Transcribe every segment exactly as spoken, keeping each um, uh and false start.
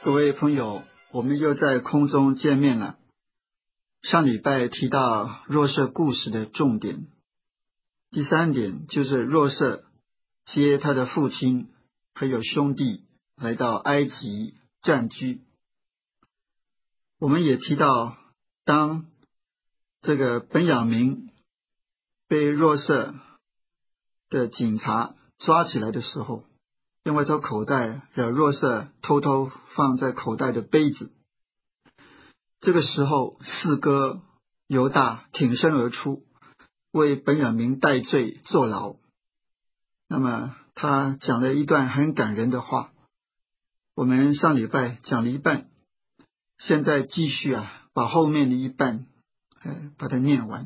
各位朋友，我们又在空中见面了。上礼拜提到若瑟故事的重点，第三点就是若瑟接他的父亲还有兄弟来到埃及暂居。我们也提到，当这个本雅明被若瑟的警察抓起来的时候，因为他口袋有若瑟偷偷放在口袋的杯子，这个时候四哥犹大挺身而出，为本雅明代罪坐牢。那么他讲了一段很感人的话，我们上礼拜讲了一半，现在继续啊，把后面的一半呃把它念完。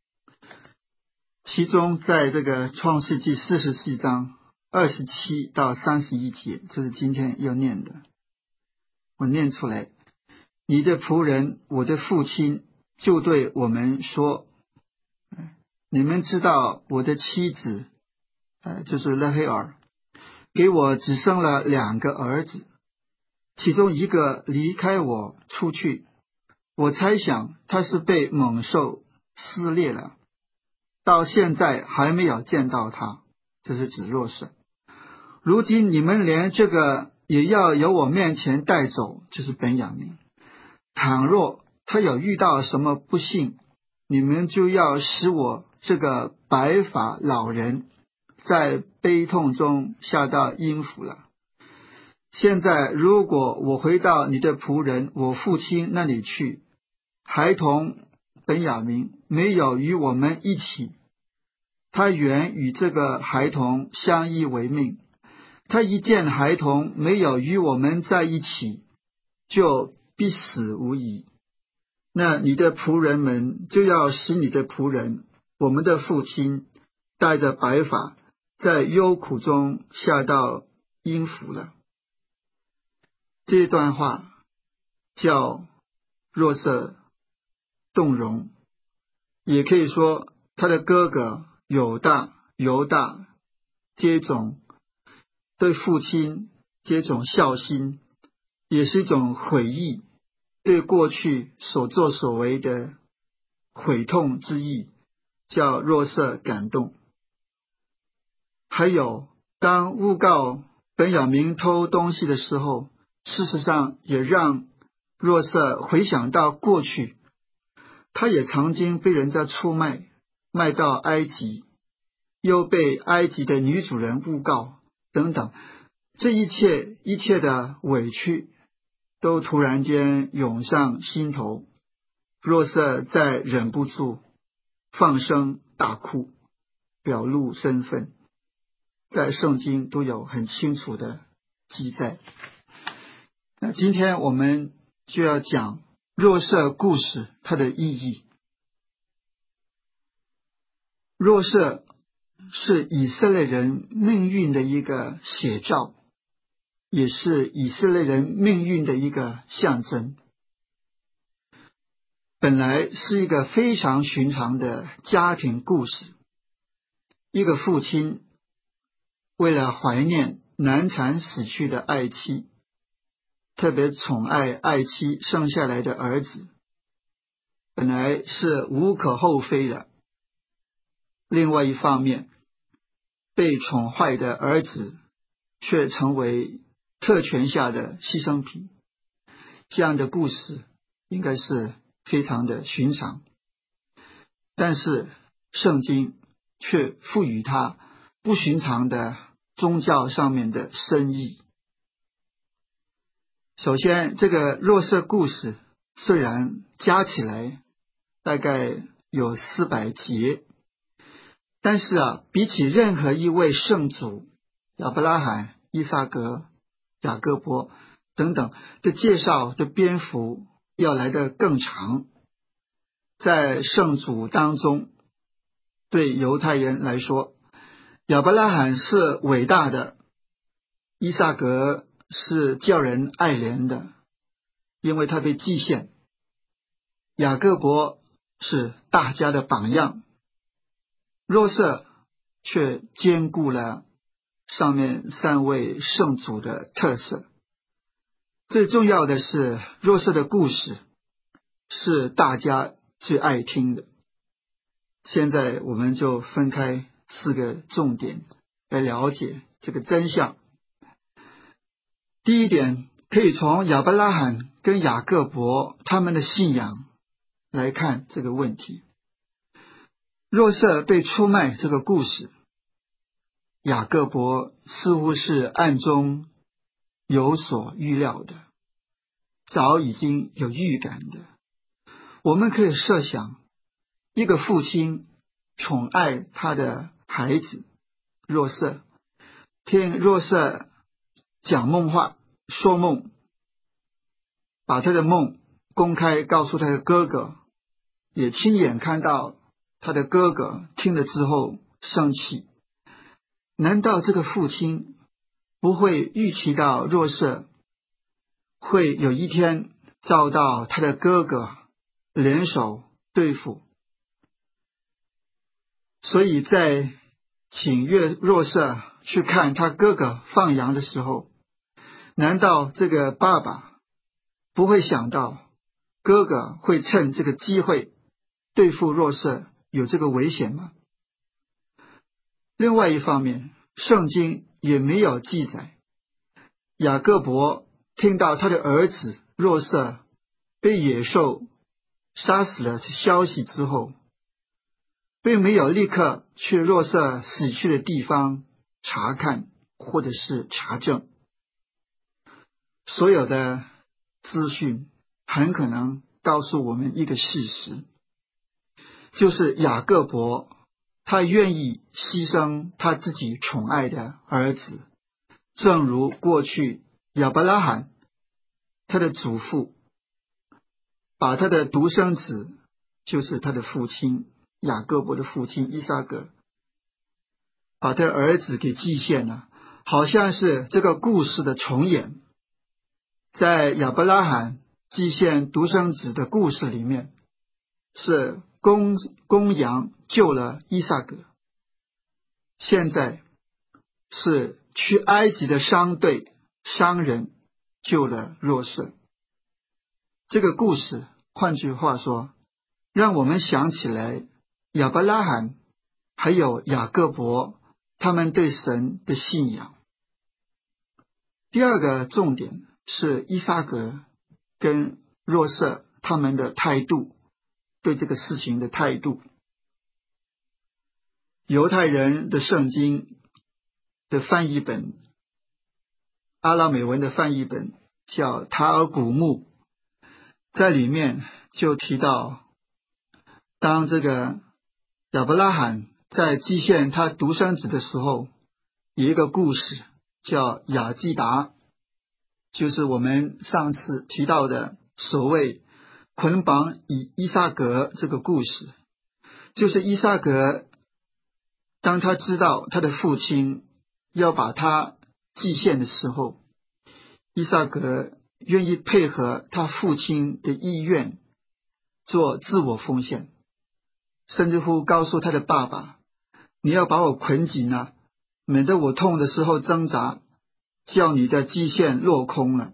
其中在这个创世纪四十四章二十七到三十一节，这是今天要念的。我念出来，你的仆人我的父亲就对我们说，你们知道我的妻子呃，就是勒黑尔给我只生了两个儿子，其中一个离开我出去，我猜想他是被猛兽撕裂了，到现在还没有见到他，这是指若瑟。如今你们连这个也要由我面前带走，就是本雅明。倘若他有遇到什么不幸，你们就要使我这个白发老人在悲痛中下到阴府了。现在如果我回到你的仆人我父亲那里去，孩童本雅明没有与我们一起，他原与这个孩童相依为命，他一见孩童没有与我们在一起，就必死无疑。那你的仆人们就要使你的仆人我们的父亲带着白发在忧苦中下到阴府了。这段话叫若瑟动容，也可以说他的哥哥犹大犹大这种对父亲这种孝心，也是一种悔意，对过去所作所为的悔痛之意，叫若瑟感动。还有当诬告本雅明偷东西的时候，事实上也让若瑟回想到过去，他也曾经被人家出卖，卖到埃及，又被埃及的女主人诬告等等，这一切一切的委屈都突然间涌上心头，若瑟再忍不住放声大哭，表露身份，在圣经都有很清楚的记载。那今天我们就要讲若瑟故事它的意义。若瑟是以色列人命运的一个写照，也是以色列人命运的一个象征。本来是一个非常寻常的家庭故事，一个父亲为了怀念难产死去的爱妻，特别宠爱爱妻生下来的儿子，本来是无可厚非的。另外一方面，被宠坏的儿子却成为特权下的牺牲品，这样的故事应该是非常的寻常，但是圣经却赋予它不寻常的宗教上面的深意。首先，这个若瑟故事虽然加起来大概有四百节，但是啊，比起任何一位圣祖亚伯拉罕、以撒格、雅各伯等等的介绍的篇幅要来得更长。在圣祖当中，对犹太人来说，亚伯拉罕是伟大的，以撒格是叫人爱怜的，因为他被祭献，雅各伯是大家的榜样，若瑟却兼顾了上面三位圣祖的特色。 最重要的是，若瑟的故事是大家最爱听的。现在我们就分开四个重点来了解这个真相。第一点，可以从亚伯拉罕跟雅各伯他们的信仰来看这个问题。若瑟被出卖这个故事，雅各伯似乎是暗中有所预料的，早已经有预感的。我们可以设想，一个父亲宠爱他的孩子若瑟，听若瑟讲梦话说梦，把他的梦公开告诉他的哥哥，也亲眼看到他的哥哥听了之后生气。难道这个父亲不会预期到若瑟会有一天遭到他的哥哥联手对付？所以在请约若瑟去看他哥哥放羊的时候，难道这个爸爸不会想到哥哥会趁这个机会对付若瑟，有这个危险吗？另外一方面，圣经也没有记载雅各伯听到他的儿子若瑟被野兽杀死了消息之后，并没有立刻去若瑟死去的地方查看或者是查证。所有的资讯很可能告诉我们一个事实，就是雅各伯他愿意牺牲他自己宠爱的儿子，正如过去亚伯拉罕他的祖父把他的独生子，就是他的父亲雅各伯的父亲伊撒格，把他的儿子给祭献了，好像是这个故事的重演。在亚伯拉罕祭献独生子的故事里面，是公公羊救了伊撒格，现在是去埃及的商队商人救了若瑟。这个故事换句话说，让我们想起来亚伯拉罕还有雅各伯他们对神的信仰。第二个重点是伊撒格跟若瑟他们的态度，对这个事情的态度。犹太人的圣经的翻译本，阿拉美文的翻译本叫塔尔古木，在里面就提到，当这个亚伯拉罕在祭献他独生子的时候，有一个故事叫雅基达，就是我们上次提到的所谓捆绑以伊撒格这个故事。就是伊撒格当他知道他的父亲要把他祭献的时候，伊撒格愿意配合他父亲的意愿做自我奉献，甚至乎告诉他的爸爸，你要把我捆紧啊，免得我痛的时候挣扎，叫你的祭献落空了。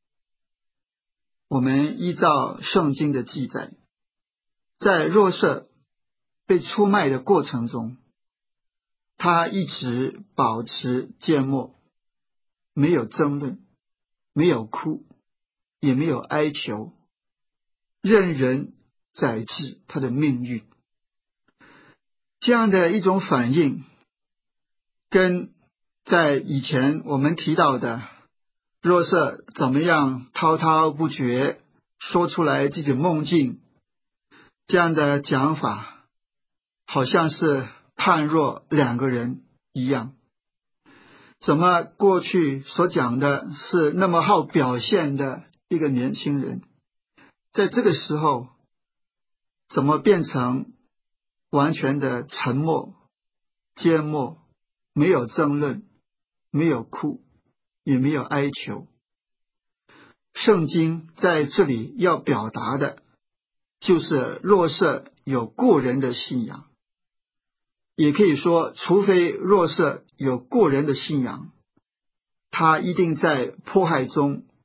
我们依照圣经的记载，在若瑟被出卖的过程中，他一直保持缄默，没有争论，没有哭，也没有哀求，任人宰制他的命运。这样的一种反应，跟在以前我们提到的若瑟怎么样滔滔不绝说出来自己梦境，这样的讲法好像是判若两个人一样。怎么过去所讲的是那么好表现的一个年轻人，在这个时候怎么变成完全的沉默、缄默，没有争论，没有哭，也没有哀求。圣经在这里要表达的就是若瑟有过人的信仰，也可以说除非若瑟有过人的信仰，他一定在迫害中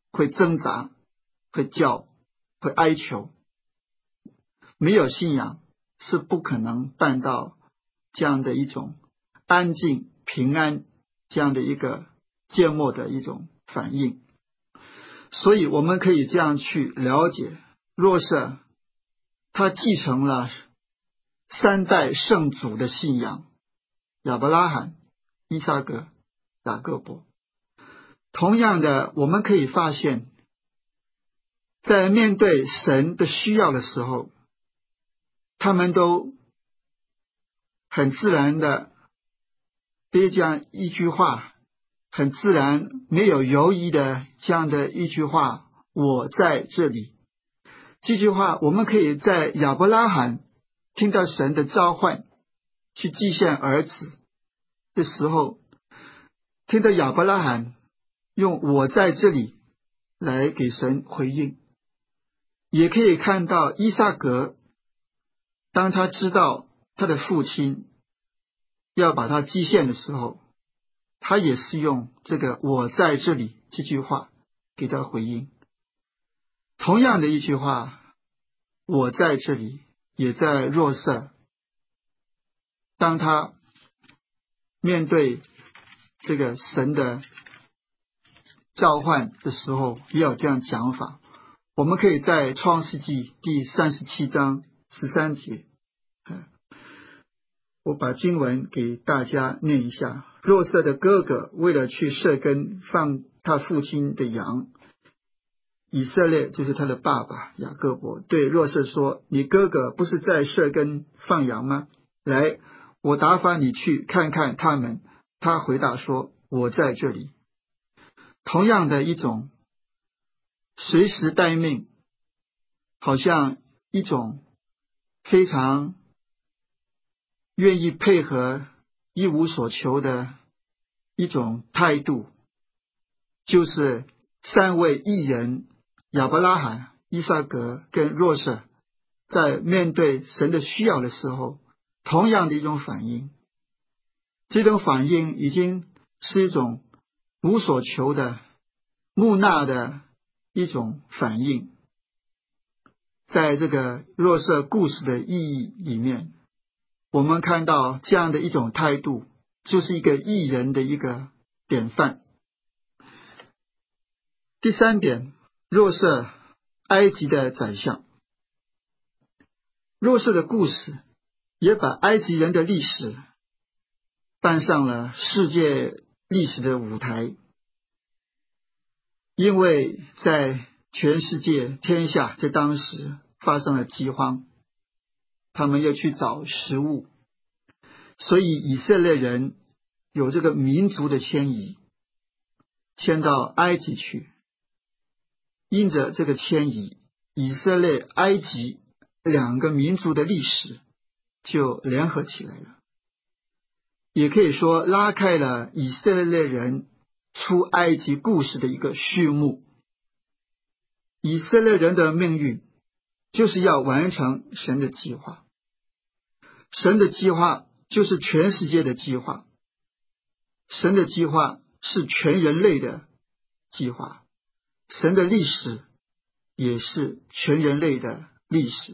会挣扎，会叫，会哀求。没有信仰是不可能办到这样的一种安静平安这样的一个缄默的一种反应。所以我们可以这样去了解，若瑟他继承了三代圣祖的信仰，亚伯拉罕、以撒格、雅各伯。同样的，我们可以发现，在面对神的需要的时候，他们都很自然的对这样一句话，很自然没有犹疑的这样的一句话，我在这里。这句话我们可以在亚伯拉罕听到神的召唤去祭献儿子的时候，听到亚伯拉罕用我在这里来给神回应。也可以看到伊撒格，当他知道他的父亲要把他祭献的时候，他也是用这个我在这里这句话给他回应。同样的一句话，我在这里，也在若瑟，当他面对这个神的召唤的时候，也有这样讲法。我们可以在创世纪第三十七章十三节，我把经文给大家念一下。若瑟的哥哥为了去射根放他父亲的羊，以色列就是他的爸爸雅各伯对若瑟说，你哥哥不是在射根放羊吗？来，我打发你去看看他们。他回答说，我在这里。同样的一种随时待命，好像一种非常愿意配合一无所求的一种态度，就是三位义人亚伯拉罕、以撒格跟若瑟在面对神的需要的时候，同样的一种反应。这种反应已经是一种无所求的木讷的一种反应。在这个若瑟故事的意义里面，我们看到这样的一种态度，就是一个义人的一个典范。第三点，若瑟埃及的宰相。若瑟的故事也把埃及人的历史搬上了世界历史的舞台，因为在全世界天下在当时发生了饥荒，他们要去找食物，所以以色列人有这个民族的迁移，迁到埃及去。因着这个迁移，以色列、埃及两个民族的历史就联合起来了，也可以说拉开了以色列人出埃及故事的一个序幕。以色列人的命运就是要完成神的计划，神的计划就是全世界的计划，神的计划是全人类的计划，神的历史也是全人类的历史。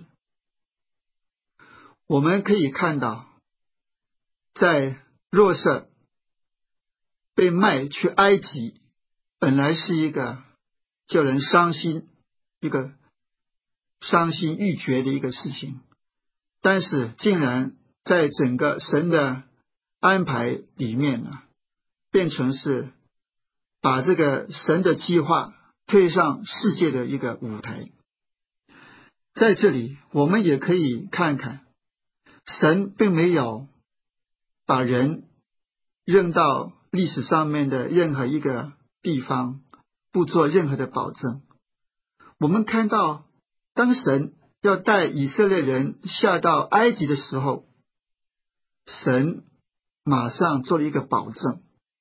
我们可以看到，在若瑟被卖去埃及，本来是一个叫人伤心、一个伤心欲绝的一个事情，但是竟然在整个神的安排里面呢，变成是把这个神的计划推上世界的一个舞台。在这里我们也可以看看，神并没有把人扔到历史上面的任何一个地方，不做任何的保证。我们看到，当神要带以色列人下到埃及的时候，神马上做了一个保证，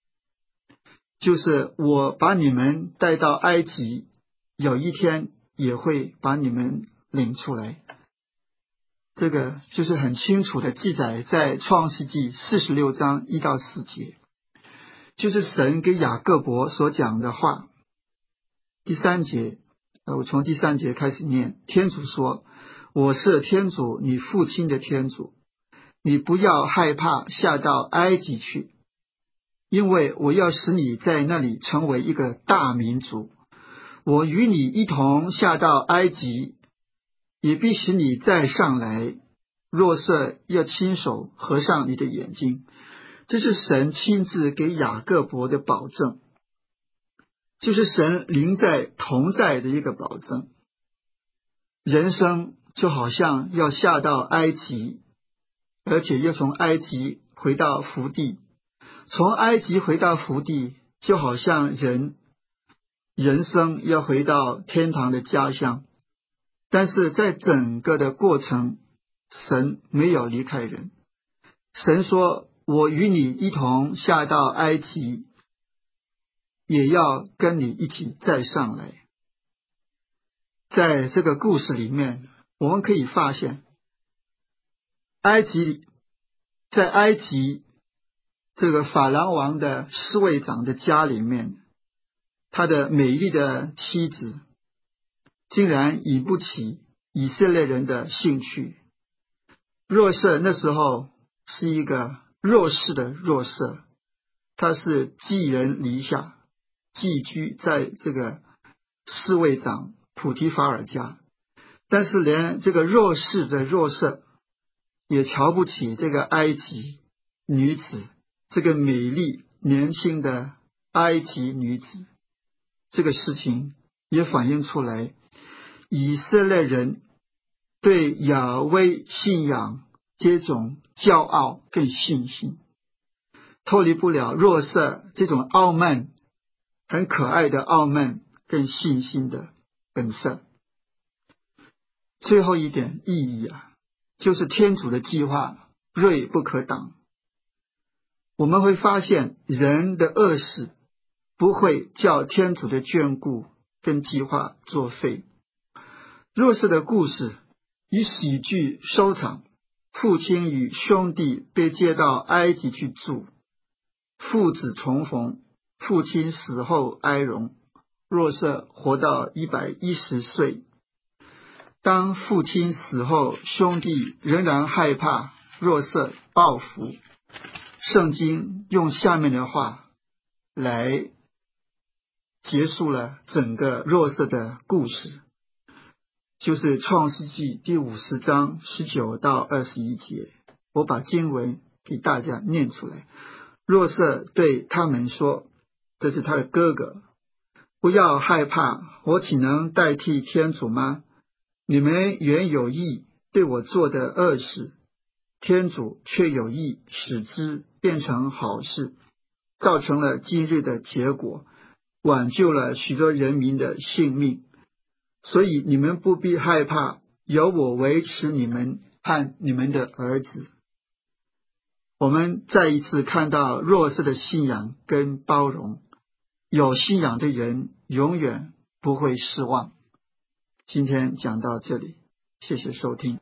就是我把你们带到埃及，有一天也会把你们领出来。这个就是很清楚的记载在创世纪四十六章一到四节，就是神给雅各伯所讲的话。 第三节，呃，我从第三节开始念。天主说：我是天主，你父亲的天主，你不要害怕下到埃及去，因为我要使你在那里成为一个大民族。我与你一同下到埃及，也必使你再上来。若瑟要亲手合上你的眼睛。这是神亲自给雅各伯的保证，就是神临在同在的一个保证。人生就好像要下到埃及，而且要从埃及回到福地，从埃及回到福地，就好像人人生要回到天堂的家乡。但是在整个的过程，神没有离开人。神说：我与你一同下到埃及，也要跟你一起再上来。在这个故事里面，我们可以发现，埃及在埃及这个法郎王的侍卫长的家里面，他的美丽的妻子竟然引不起以色列人的兴趣。若瑟那时候是一个弱势的弱瑟，他是寄人篱下，寄居在这个侍卫长普提法尔家，但是连这个弱势的弱瑟也瞧不起这个埃及女子，这个美丽年轻的埃及女子。这个事情也反映出来，以色列人对亚威信仰这种骄傲跟信心，脱离不了若瑟这种傲慢，很可爱的傲慢跟信心的本色。最后一点意义啊，就是天主的计划锐不可挡。我们会发现人的恶事不会叫天主的眷顾跟计划作废。若瑟的故事以喜剧收场，父亲与兄弟被接到埃及去住，父子重逢，父亲死后哀荣，若瑟活到一百一十岁。当父亲死后，兄弟仍然害怕若瑟报复。圣经用下面的话来结束了整个若瑟的故事，就是创世纪第五十章十九到二十一节。我把经文给大家念出来。若瑟对他们说，这是他的哥哥，不要害怕，我岂能代替天主吗？你们原有意对我做的恶事，天主却有意使之变成好事，造成了今日的结果，挽救了许多人民的性命。所以你们不必害怕，由我维持你们和你们的儿子。我们再一次看到若瑟的信仰跟包容，有信仰的人永远不会失望。今天讲到这里，谢谢收听。